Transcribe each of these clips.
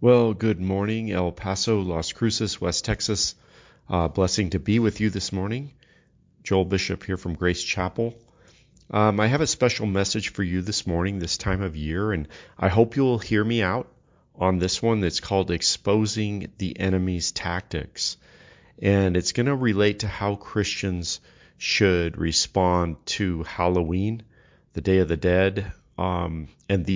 Well, good morning, El Paso, Las Cruces, West Texas. Blessing to be with you this morning. Joel Bishop here from Grace Chapel. I have a special message for you this morning, this time of year, and I hope you'll hear me out on this one that's called Exposing the Enemy's Tactics. And it's going to relate to how Christians should respond to Halloween, the Day of the Dead, and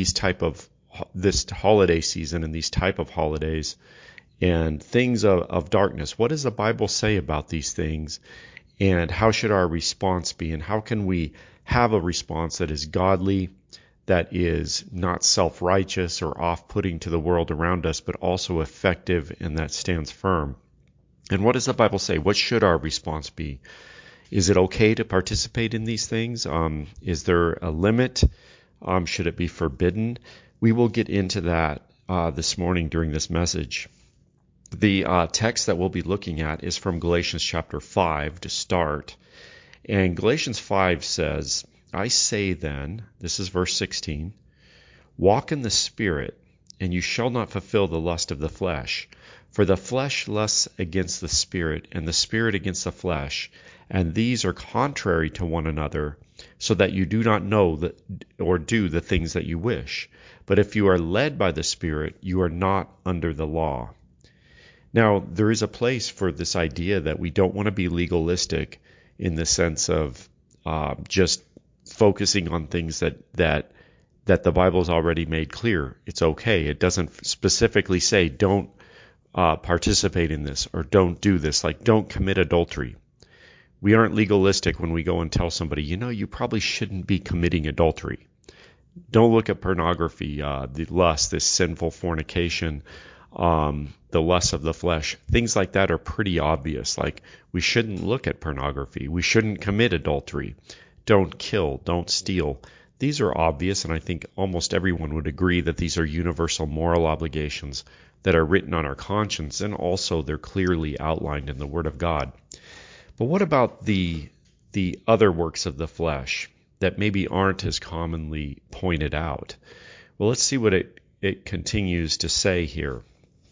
this holiday season and these type of holidays and things of darkness. What does the Bible say about these things, and how should our response be, and how can we have a response that is godly, that is not self-righteous or off-putting to the world around us, but also effective and that stands firm? And what does the Bible say? What should our response be? Is it okay to participate in these things? Is there a limit? Should it be forbidden? We will get into that this morning during this message. The text that we'll be looking at is from Galatians chapter 5 to start. And Galatians 5 says, I say then, this is verse 16, walk in the Spirit, and you shall not fulfill the lust of the flesh. For the flesh lusts against the Spirit, and the Spirit against the flesh, and these are contrary to one another, so that you do not know or do the things that you wish. But if you are led by the Spirit, you are not under the law. Now, there is a place for this idea that we don't want to be legalistic in the sense of just focusing on things that the Bible's already made clear. It's okay. It doesn't specifically say don't participate in this or don't do this, like don't commit adultery. We aren't legalistic when we go and tell somebody, you probably shouldn't be committing adultery. Don't look at pornography, the lust, this sinful fornication, the lust of the flesh. Things like that are pretty obvious. Like we shouldn't look at pornography. We shouldn't commit adultery. Don't kill. Don't steal. These are obvious, and I think almost everyone would agree that these are universal moral obligations that are written on our conscience, and also they're clearly outlined in the Word of God. But what about the other works of the flesh that maybe aren't as commonly pointed out? Well, let's see what it continues to say here.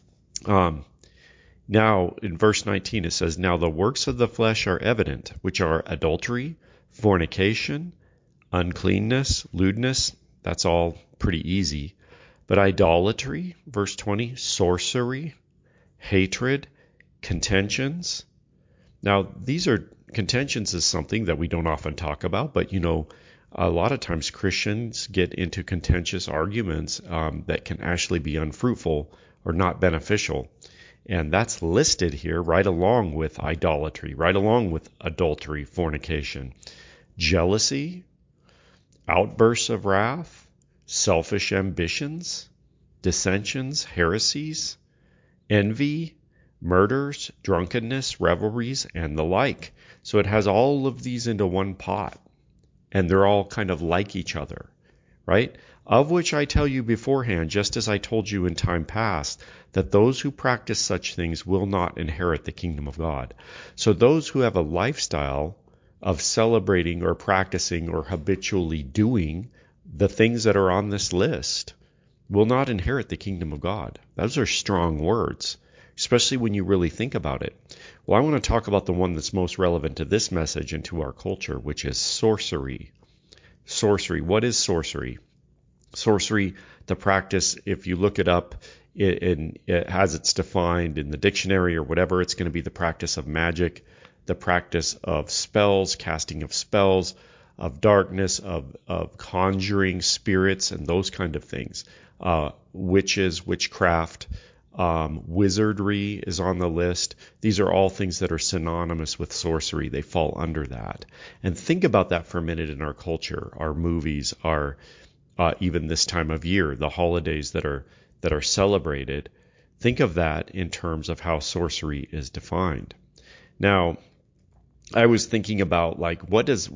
Now, in verse 19, it says, Now the works of the flesh are evident, which are adultery, fornication, uncleanness, lewdness. That's all pretty easy. But idolatry, verse 20, sorcery, hatred, contentions. Now, contentions is something that we don't often talk about, but a lot of times Christians get into contentious arguments that can actually be unfruitful or not beneficial. And that's listed here right along with idolatry, right along with adultery, fornication, jealousy, outbursts of wrath, selfish ambitions, dissensions, heresies, envy, murders, drunkenness, revelries, and the like. So it has all of these into one pot, and they're all kind of like each other, right? Of which I tell you beforehand, just as I told you in time past, that those who practice such things will not inherit the kingdom of God. So those who have a lifestyle of celebrating or practicing or habitually doing the things that are on this list will not inherit the kingdom of God. Those are strong words, especially when you really think about it. Well, I want to talk about the one that's most relevant to this message and to our culture, which is sorcery. Sorcery. What is sorcery? Sorcery, the practice, if you look it up, it has it's defined in the dictionary or whatever, it's going to be the practice of magic, the practice of spells, casting of spells, of darkness, of conjuring spirits, and those kind of things. Witches, witchcraft, wizardry is on the list. These are all things that are synonymous with sorcery. They fall under that. And think about that for a minute in our culture, our movies, our even this time of year, the holidays that are celebrated. Think of that in terms of how sorcery is defined. Now, I was thinking about what does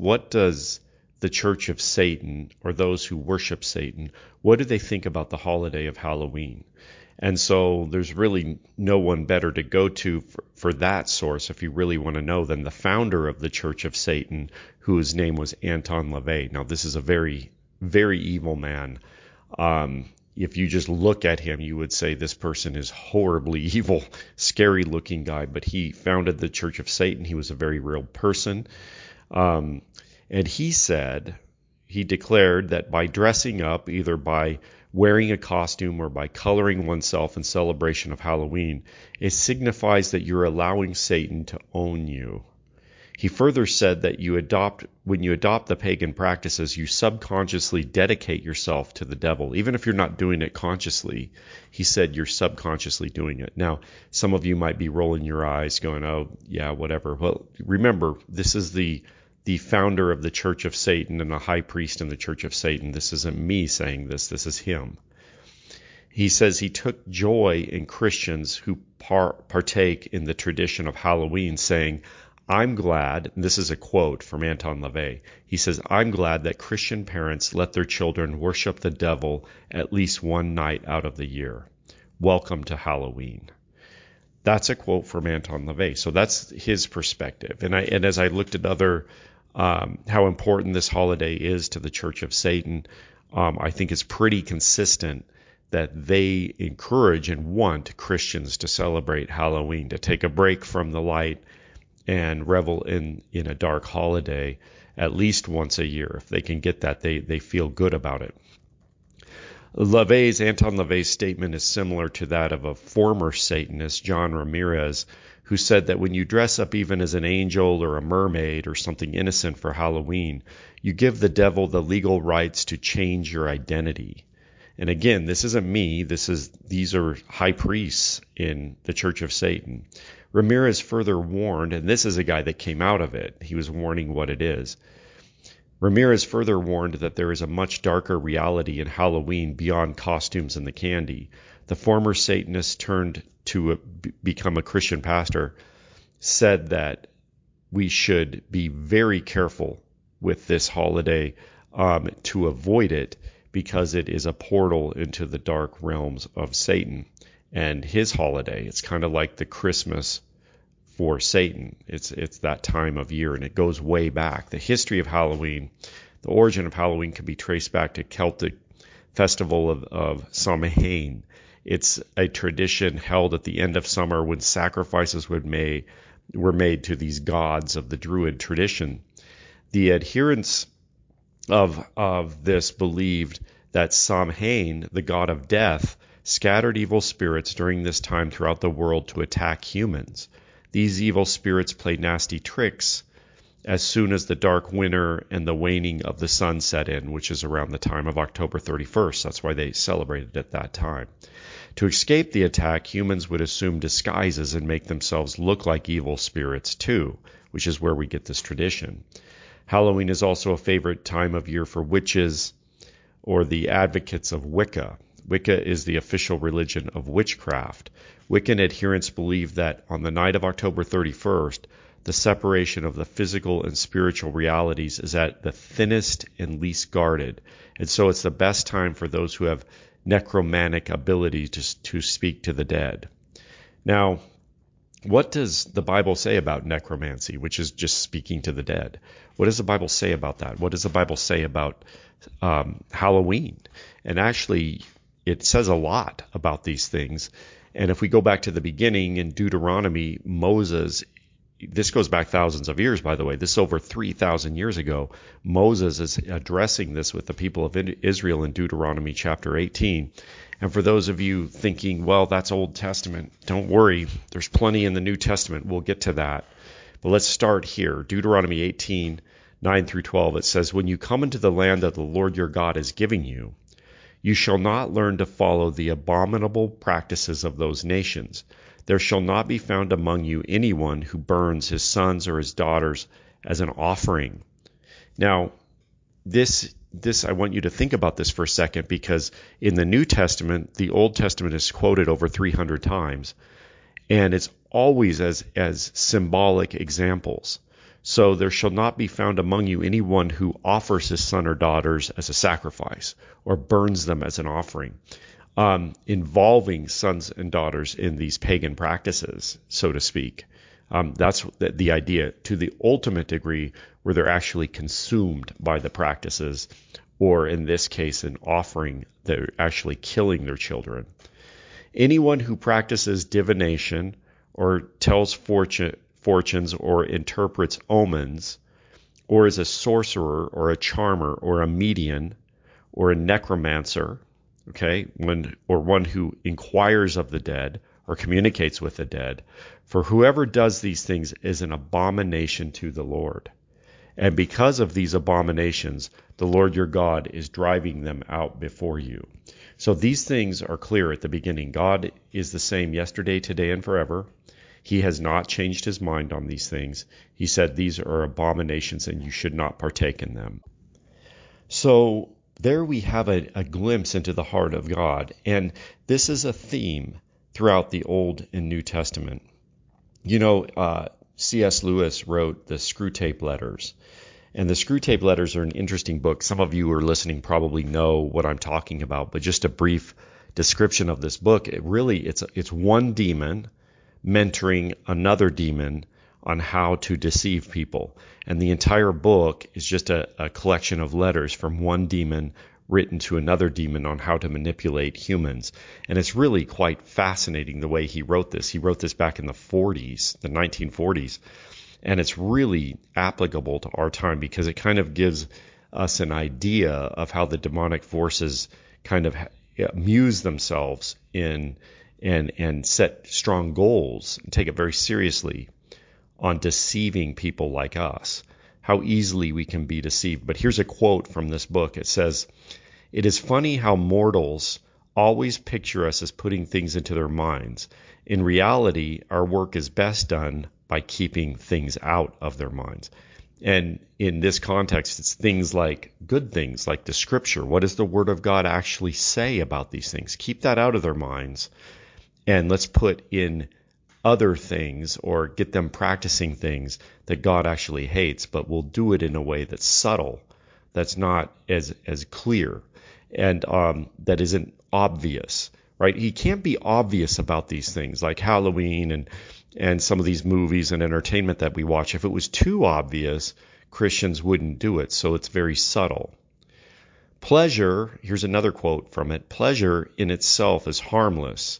the Church of Satan, or those who worship Satan, what do they think about the holiday of Halloween? And so there's really no one better to go to for that source, if you really want to know, than the founder of the Church of Satan, whose name was Anton LaVey. Now, this is a very, very evil man. if you just look at him, you would say this person is horribly evil, scary looking guy. But he founded the Church of Satan. He was a very real person. And he declared that by dressing up, either by wearing a costume or by coloring oneself in celebration of Halloween, it signifies that you're allowing Satan to own you. He further said that when you adopt the pagan practices, you subconsciously dedicate yourself to the devil. Even if you're not doing it consciously, he said you're subconsciously doing it. Now, some of you might be rolling your eyes going, oh, yeah, whatever. Well, remember, this is the founder of the Church of Satan and a high priest in the Church of Satan. This isn't me saying this. This is him. He says he took joy in Christians who partake in the tradition of Halloween, saying, I'm glad, and this is a quote from Anton LaVey, he says, I'm glad that Christian parents let their children worship the devil at least one night out of the year. Welcome to Halloween. That's a quote from Anton LaVey. So that's his perspective. And as I looked at how important this holiday is to the Church of Satan, I think it's pretty consistent that they encourage and want Christians to celebrate Halloween, to take a break from the light and revel in a dark holiday at least once a year. If they can get that, they feel good about it. Anton LaVey's statement is similar to that of a former Satanist, John Ramirez, who said that when you dress up even as an angel or a mermaid or something innocent for Halloween, you give the devil the legal rights to change your identity. And again, this isn't me. These are high priests in the Church of Satan. Ramirez further warned, and this is a guy that came out of it. He was warning what it is. Ramirez further warned that there is a much darker reality in Halloween beyond costumes and the candy. The former Satanist turned to become a Christian pastor said that we should be very careful with this holiday to avoid it, because it is a portal into the dark realms of Satan and his holiday. It's kind of like the Christmas for Satan. It's that time of year, and it goes way back. The history of Halloween, the origin of Halloween, can be traced back to Celtic festival of Samhain. It's a tradition held at the end of summer when sacrifices were made to these gods of the Druid tradition. The adherents of this believed that Samhain, the god of death, scattered evil spirits during this time throughout the world to attack humans. These evil spirits played nasty tricks as soon as the dark winter and the waning of the sun set in, which is around the time of October 31st. That's why they celebrated at that time. To escape the attack, humans would assume disguises and make themselves look like evil spirits too, which is where we get this tradition. Halloween is also a favorite time of year for witches or the advocates of Wicca. Wicca is the official religion of witchcraft. Wiccan adherents believe that on the night of October 31st, the separation of the physical and spiritual realities is at the thinnest and least guarded. And so it's the best time for those who have necromantic ability to speak to the dead. Now, what does the Bible say about necromancy, which is just speaking to the dead? What does the Bible say about that? What does the Bible say about Halloween? And actually, it says a lot about these things. And if we go back to the beginning in Deuteronomy, Moses, this goes back thousands of years, by the way. This is over 3,000 years ago. Moses is addressing this with the people of Israel in Deuteronomy chapter 18. And for those of you thinking, well, that's Old Testament, don't worry. There's plenty in the New Testament. We'll get to that. But let's start here. Deuteronomy 18, 9 through 12. It says, when you come into the land that the Lord your God is giving you, you shall not learn to follow the abominable practices of those nations. There shall not be found among you anyone who burns his sons or his daughters as an offering. Now, this I want you to think about this for a second, because in the New Testament, the Old Testament is quoted over 300 times, and it's always as symbolic examples. So there shall not be found among you anyone who offers his son or daughters as a sacrifice or burns them as an offering, involving sons and daughters in these pagan practices, so to speak. That's the idea, to the ultimate degree where they're actually consumed by the practices or in this case, an offering, they're actually killing their children. Anyone who practices divination or tells fortunes or interprets omens, or is a sorcerer or a charmer or a medium or a necromancer, okay, one who inquires of the dead or communicates with the dead, for whoever does these things is an abomination to the Lord. And because of these abominations, the Lord your God is driving them out before you. So these things are clear at the beginning. God is the same yesterday, today, and forever. He has not changed his mind on these things. He said these are abominations and you should not partake in them. So there we have a glimpse into the heart of God. And this is a theme throughout the Old and New Testament. C.S. Lewis wrote the Screwtape Letters. And the Screwtape Letters are an interesting book. Some of you who are listening probably know what I'm talking about, but just a brief description of this book. It's one demon mentoring another demon on how to deceive people. And the entire book is just a collection of letters from one demon written to another demon on how to manipulate humans. And it's really quite fascinating the way he wrote this. He wrote this back in the 1940s. And it's really applicable to our time because it kind of gives us an idea of how the demonic forces kind of amuse themselves in and set strong goals and take it very seriously on deceiving people like us, how easily we can be deceived. But here's a quote from this book. It says, "It is funny how mortals always picture us as putting things into their minds. In reality, our work is best done by keeping things out of their minds." And in this context, it's things like good things, like the scripture. What does the word of God actually say about these things? Keep that out of their minds. And let's put in other things or get them practicing things that God actually hates, but we'll do it in a way that's subtle, that's not as clear, and that isn't obvious, right? He can't be obvious about these things like Halloween and some of these movies and entertainment that we watch. If it was too obvious, Christians wouldn't do it. So it's very subtle. Pleasure, here's another quote from it, "Pleasure in itself is harmless.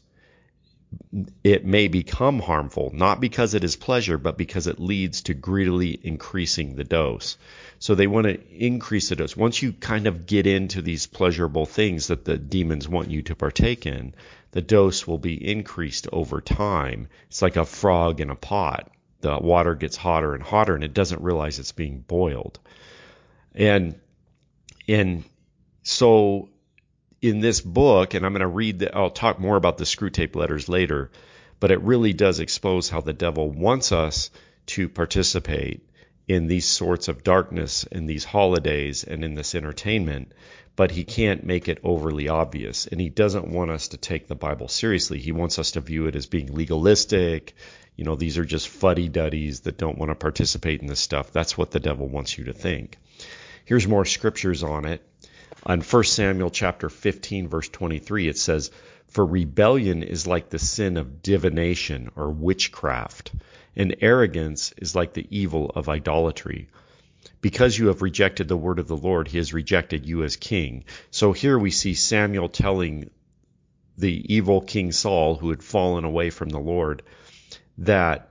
It may become harmful, not because it is pleasure, but because it leads to greedily increasing the dose." So they want to increase the dose. Once you kind of get into these pleasurable things that the demons want you to partake in, the dose will be increased over time. It's like a frog in a pot. The water gets hotter and hotter, and it doesn't realize it's being boiled. And so in this book, and I'm going to I'll talk more about the Screwtape Letters later, but it really does expose how the devil wants us to participate in these sorts of darkness, in these holidays, and in this entertainment, but he can't make it overly obvious, and he doesn't want us to take the Bible seriously. He wants us to view it as being legalistic. These are just fuddy-duddies that don't want to participate in this stuff. That's what the devil wants you to think. Here's more scriptures on it. On 1 Samuel chapter 15, verse 23, it says, "For rebellion is like the sin of divination or witchcraft, and arrogance is like the evil of idolatry. Because you have rejected the word of the Lord, he has rejected you as king." So here we see Samuel telling the evil King Saul, who had fallen away from the Lord, that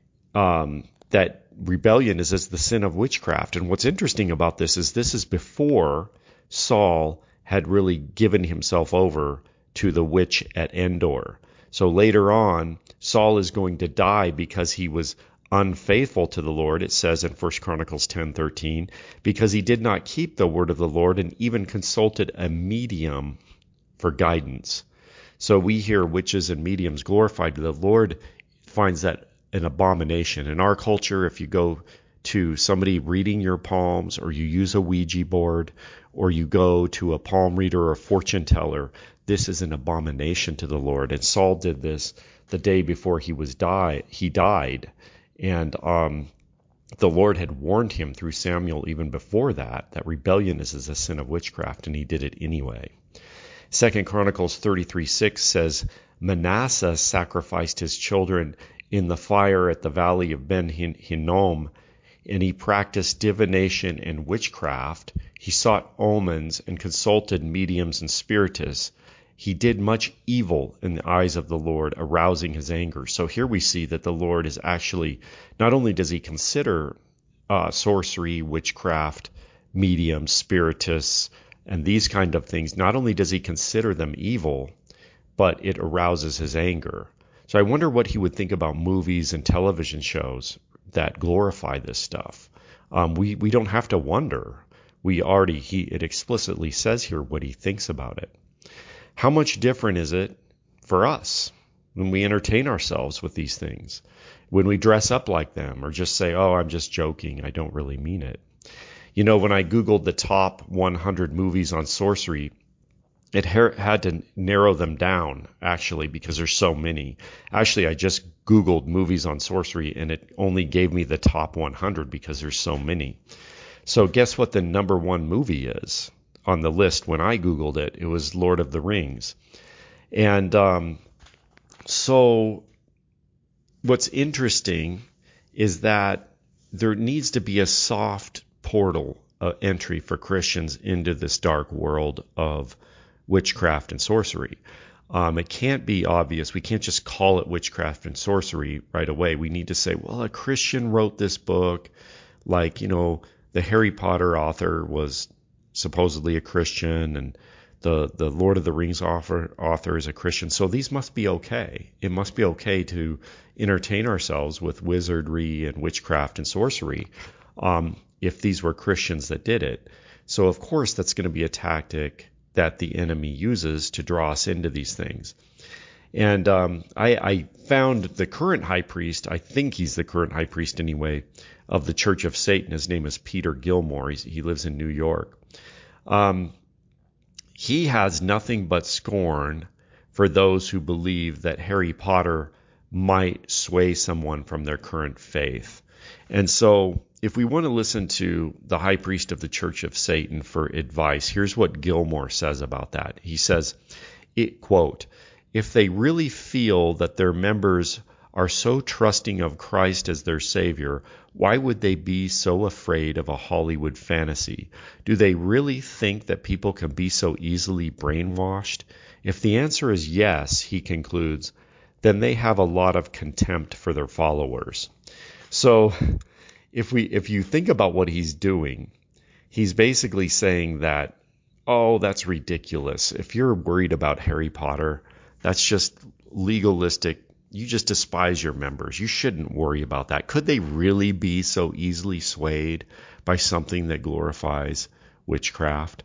rebellion is as the sin of witchcraft. And what's interesting about this is before Saul had really given himself over to the witch at Endor. So later on, Saul is going to die because he was unfaithful to the Lord, it says in 1 Chronicles 10:13, because he did not keep the word of the Lord and even consulted a medium for guidance. So we hear witches and mediums glorified. The Lord finds that an abomination. In our culture, if you go to somebody reading your palms, or you use a Ouija board, or you go to a palm reader or a fortune teller, this is an abomination to the Lord. And Saul did this the day before he died. And the Lord had warned him through Samuel even before that rebellion is a sin of witchcraft, and he did it anyway. 2 Chronicles 33:6 says, "Manasseh sacrificed his children in the fire at the valley of Ben Hinnom, and he practiced divination and witchcraft He sought omens and consulted mediums and spiritists. He did much evil in the eyes of the Lord, arousing his anger. So here we see that the Lord is actually, not only does he consider sorcery, witchcraft, mediums, spiritists, and these kind of things, not only does he consider them evil, but it arouses his anger. So I wonder what he would think about movies and television shows that glorify this stuff. We don't have to wonder. It explicitly says here what he thinks about it. How much different is it for us when we entertain ourselves with these things? When we dress up like them or just say, oh, I'm just joking, I don't really mean it. You know, when I Googled the top 100 movies on sorcery, it had to narrow them down, actually, because there's so many. Actually, I just Googled movies on sorcery, and it only gave me the top 100 because there's so many. So guess what the number one movie is on the list when I Googled it? It was Lord of the Rings. And so what's interesting is that there needs to be a soft portal entry for Christians into this dark world of witchcraft and sorcery. It can't be obvious. We can't just call it witchcraft and sorcery right away. We need to say, well, a Christian wrote this book, like, the Harry Potter author was supposedly a Christian, and the Lord of the Rings author is a Christian. So these must be okay. It must be okay to entertain ourselves with wizardry and witchcraft and sorcery if these were Christians that did it. So of course that's going to be a tactic that the enemy uses to draw us into these things. And I found the current high priest, I think he's the current high priest anyway, of the Church of Satan. His name is Peter Gilmore. He lives in New York. He has nothing but scorn for those who believe that Harry Potter might sway someone from their current faith. And so if we want to listen to the high priest of the Church of Satan for advice, here's what Gilmore says about that. He says, quote, if they really feel that their members are so trusting of Christ as their Savior, why would they be so afraid of a Hollywood fantasy? Do they really think that people can be so easily brainwashed? If the answer is yes, he concludes, then they have a lot of contempt for their followers. So if you think about what he's doing, he's basically saying that, oh, that's ridiculous. If you're worried about Harry Potter, that's just legalistic. You just despise your members. You shouldn't worry about that. Could they really be so easily swayed by something that glorifies witchcraft?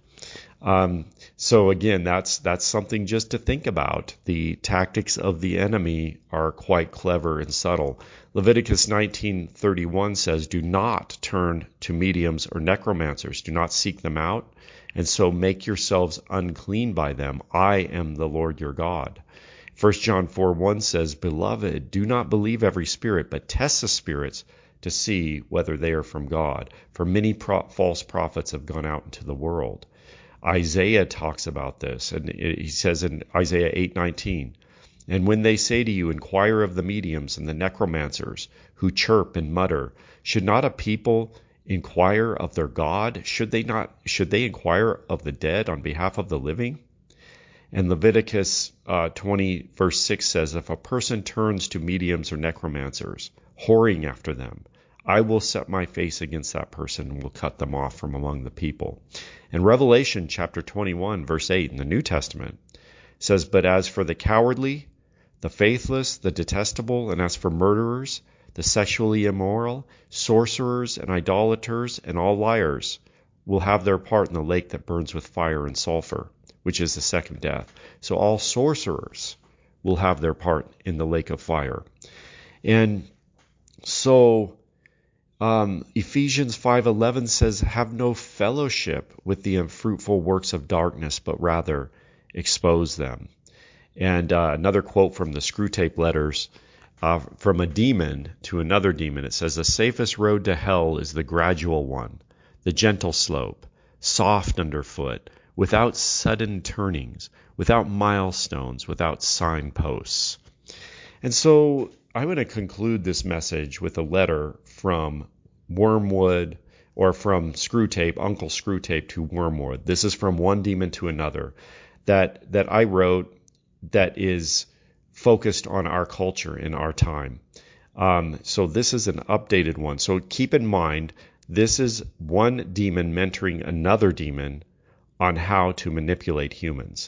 So again, that's something just to think about. The tactics of the enemy are quite clever and subtle. Leviticus 19:31 says, do not turn to mediums or necromancers. Do not seek them out, and so make yourselves unclean by them. I am the Lord your God. 1 John 4:1 says, beloved, do not believe every spirit, but test the spirits to see whether they are from God. For many false prophets have gone out into the world. Isaiah talks about this, and he says in Isaiah 8:19, and when they say to you, inquire of the mediums and the necromancers who chirp and mutter, should not a people inquire of their God? Should they inquire of the dead on behalf of the living? And Leviticus 20 verse 6 says, if a person turns to mediums or necromancers, whoring after them, I will set my face against that person and will cut them off from among the people. And Revelation chapter 21 verse 8 in the New Testament says, but as for the cowardly, the faithless, the detestable, and as for murderers, the sexually immoral, sorcerers and idolaters, and all liars will have their part in the lake that burns with fire and sulfur, which is the second death. So all sorcerers will have their part in the lake of fire. And so Ephesians 5:11 says, have no fellowship with the unfruitful works of darkness, but rather expose them. And another quote from the Screwtape Letters, from a demon to another demon, it says, the safest road to hell is the gradual one, the gentle slope, soft underfoot, without sudden turnings, without milestones, without signposts. And so I want to conclude this message with a letter from Wormwood or from Screwtape, Uncle Screwtape to Wormwood. This is from one demon to another that I wrote that is focused on our culture in our time. So this is an updated one. So keep in mind, this is one demon mentoring another demon on how to manipulate humans.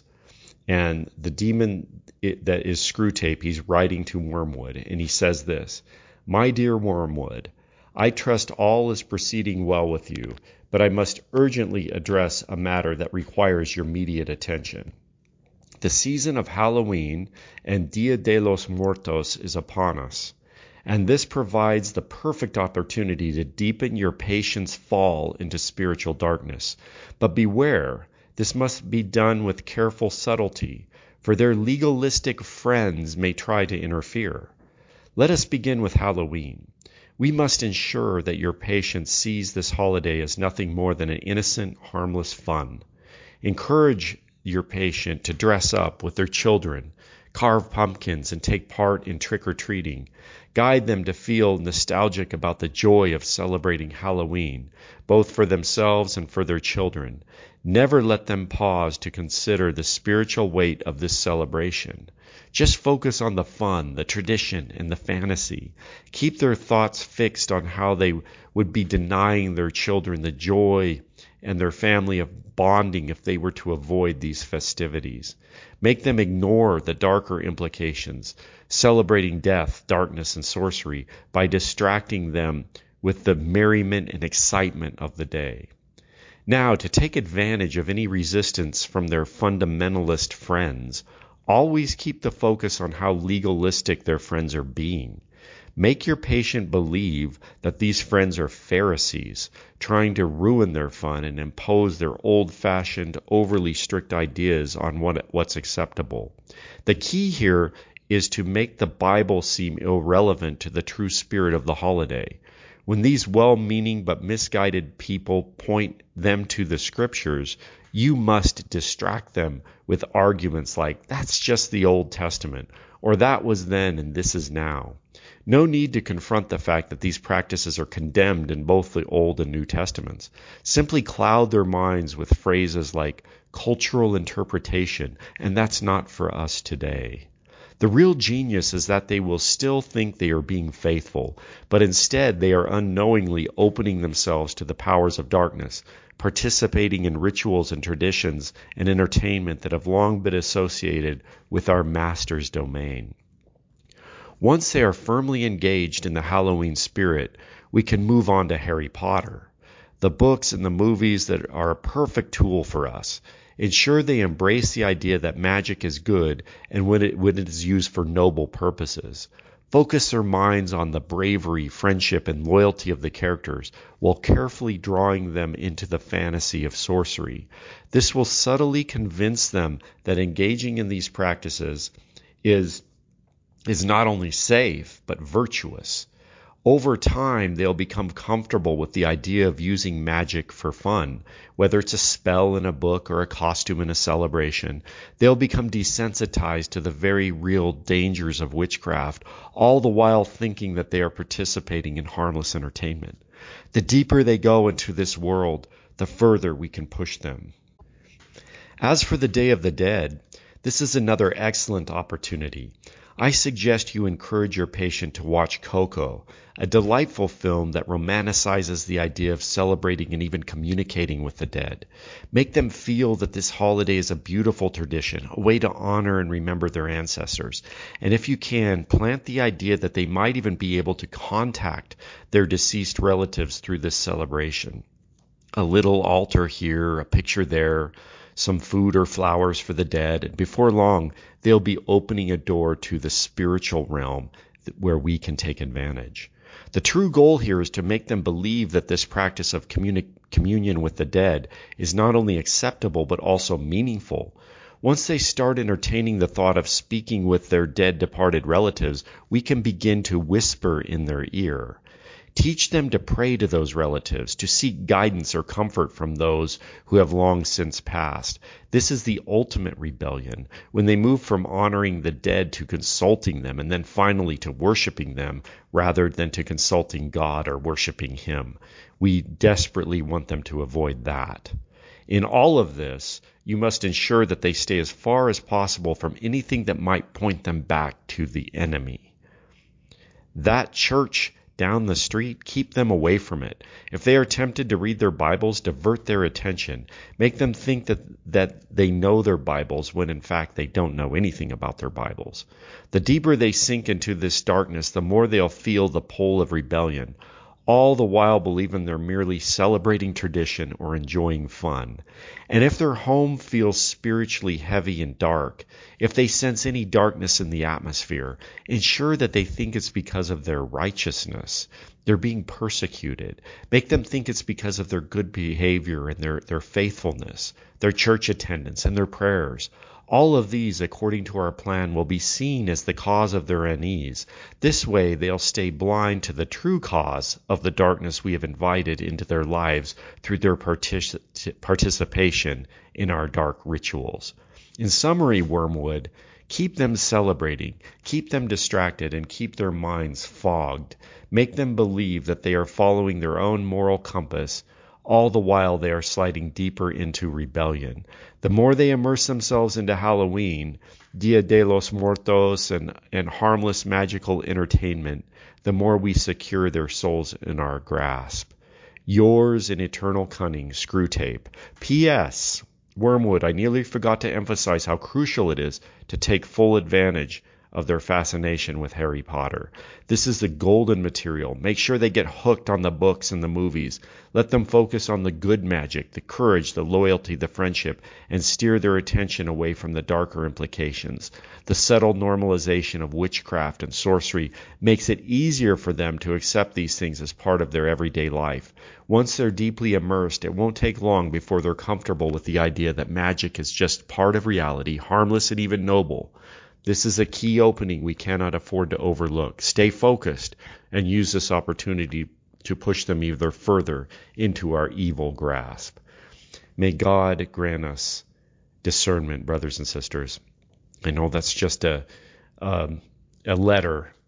And the demon that is Screwtape, he's writing to Wormwood, and he says this: "My dear Wormwood, I trust all is proceeding well with you, but I must urgently address a matter that requires your immediate attention. The season of Halloween and Dia de los Muertos is upon us, and this provides the perfect opportunity to deepen your patient's fall into spiritual darkness. But beware, this must be done with careful subtlety, for their legalistic friends may try to interfere. Let us begin with Halloween. We must ensure that your patient sees this holiday as nothing more than an innocent, harmless fun. Encourage your patient to dress up with their children, carve pumpkins, and take part in trick-or-treating. Guide them to feel nostalgic about the joy of celebrating Halloween, both for themselves and for their children. Never let them pause to consider the spiritual weight of this celebration. Just focus on the fun, the tradition, and the fantasy. Keep their thoughts fixed on how they would be denying their children the joy and their family of bonding if they were to avoid these festivities. Make them ignore the darker implications, celebrating death, darkness, and sorcery by distracting them with the merriment and excitement of the day. Now, to take advantage of any resistance from their fundamentalist friends, always keep the focus on how legalistic their friends are being. Make your patient believe that these friends are Pharisees, trying to ruin their fun and impose their old-fashioned, overly strict ideas on what's acceptable. The key here is to make the Bible seem irrelevant to the true spirit of the holiday. When these well-meaning but misguided people point them to the Scriptures, you must distract them with arguments like, "That's just the Old Testament," or "That was then and this is now." No need to confront the fact that these practices are condemned in both the Old and New Testaments. Simply cloud their minds with phrases like cultural interpretation, and that's not for us today. The real genius is that they will still think they are being faithful, but instead they are unknowingly opening themselves to the powers of darkness, participating in rituals and traditions and entertainment that have long been associated with our master's domain. Once they are firmly engaged in the Halloween spirit, we can move on to Harry Potter. The books and the movies that are a perfect tool for us. Ensure they embrace the idea that magic is good and when it is used for noble purposes. Focus their minds on the bravery, friendship, and loyalty of the characters while carefully drawing them into the fantasy of sorcery. This will subtly convince them that engaging in these practices is not only safe, but virtuous. Over time, they'll become comfortable with the idea of using magic for fun, whether it's a spell in a book or a costume in a celebration. They'll become desensitized to the very real dangers of witchcraft, all the while thinking that they are participating in harmless entertainment. The deeper they go into this world, the further we can push them. As for the Day of the Dead, this is another excellent opportunity. I suggest you encourage your patient to watch Coco, a delightful film that romanticizes the idea of celebrating and even communicating with the dead. Make them feel that this holiday is a beautiful tradition, a way to honor and remember their ancestors. And if you can, plant the idea that they might even be able to contact their deceased relatives through this celebration. A little altar here, a picture there, some food or flowers for the dead, and before long, they'll be opening a door to the spiritual realm where we can take advantage. The true goal here is to make them believe that this practice of communion with the dead is not only acceptable but also meaningful. Once they start entertaining the thought of speaking with their dead departed relatives, we can begin to whisper in their ear. Teach them to pray to those relatives, to seek guidance or comfort from those who have long since passed. This is the ultimate rebellion, when they move from honoring the dead to consulting them, and then finally to worshiping them rather than to consulting God or worshiping Him. We desperately want them to avoid that. In all of this, you must ensure that they stay as far as possible from anything that might point them back to the enemy. That church down the street, keep them away from it. If they are tempted to read their Bibles, divert their attention. Make them think that they know their Bibles when in fact they don't know anything about their Bibles. The deeper they sink into this darkness, the more they'll feel the pull of rebellion, all the while believing they're merely celebrating tradition or enjoying fun. And if their home feels spiritually heavy and dark, if they sense any darkness in the atmosphere, ensure that they think it's because of their righteousness. They're being persecuted. Make them think it's because of their good behavior and their faithfulness, their church attendance, and their prayers. All of these, according to our plan, will be seen as the cause of their unease. This way, they'll stay blind to the true cause of the darkness we have invited into their lives through their participation in our dark rituals. In summary, Wormwood, keep them celebrating, keep them distracted, and keep their minds fogged. Make them believe that they are following their own moral compass, all the while they are sliding deeper into rebellion. The more they immerse themselves into Halloween, Dia de los Muertos, and harmless magical entertainment, the more we secure their souls in our grasp. Yours in eternal cunning, Screwtape. P.S. Wormwood, I nearly forgot to emphasize how crucial it is to take full advantage of their fascination with Harry Potter. This is the golden material. Make sure they get hooked on the books and the movies. Let them focus on the good magic, the courage, the loyalty, the friendship, and steer their attention away from the darker implications. The subtle normalization of witchcraft and sorcery makes it easier for them to accept these things as part of their everyday life. Once they're deeply immersed, it won't take long before they're comfortable with the idea that magic is just part of reality, harmless and even noble. This is a key opening we cannot afford to overlook. Stay focused and use this opportunity to push them either further into our evil grasp. May God grant us discernment, brothers and sisters. I know that's just a letter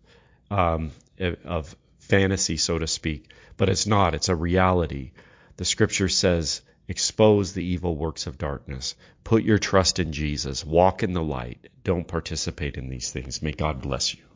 of fantasy, so to speak, but it's not. It's a reality. The scripture says, expose the evil works of darkness. Put your trust in Jesus. Walk in the light. Don't participate in these things. May God bless you.